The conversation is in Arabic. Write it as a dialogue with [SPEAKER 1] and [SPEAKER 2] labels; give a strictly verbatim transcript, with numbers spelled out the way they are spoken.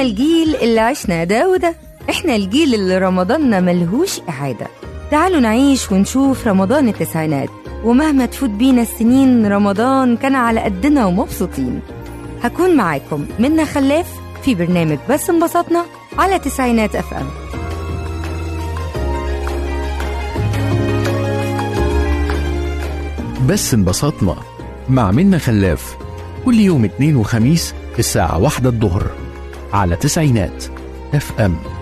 [SPEAKER 1] احنا الجيل اللي عشنا ده وده، احنا الجيل اللي رمضاننا ملهوش إعادة. تعالوا نعيش ونشوف رمضان التسعينات، ومهما تفوت بينا السنين رمضان كان على قدنا ومبسوطين. هكون معاكم منى خلاف في برنامج بس انبسطنا على تسعينات اف ام.
[SPEAKER 2] بس انبسطنا مع منى خلاف كل يوم اثنين وخميس الساعة واحدة الظهر على تسعينات اف ام.